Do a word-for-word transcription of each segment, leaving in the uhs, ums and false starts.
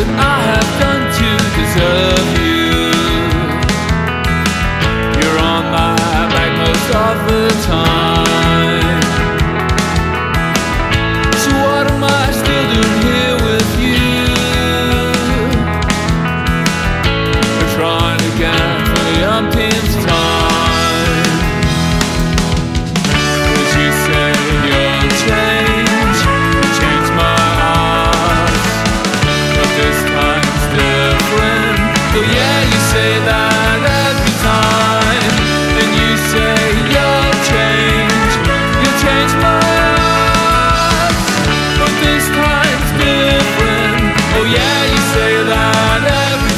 would I have done to deserve you? You're on my back most of the time. So what am I still doing here with you? We're trying again for the umpteenth time. 'Cause you say you'll change, change my heart, but this time's different. Oh yeah, you say that every time. And you say you'll change, you'll change my heart, but this time's different. Oh yeah, you say that every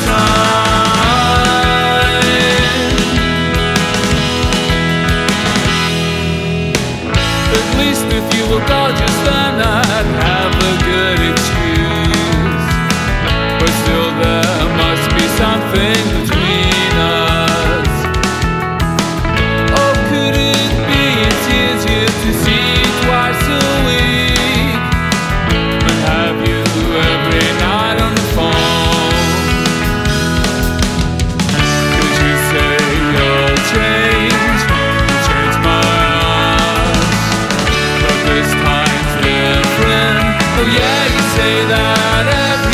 time. At least if you were gorgeous, then I'd have a good excuse. But still there must be something between us. Oh, could it be it's easier to see twice a week and have you every night on the phone? 'Cause you say you'll change, change my heart, but this time's different. Oh yeah, you say that every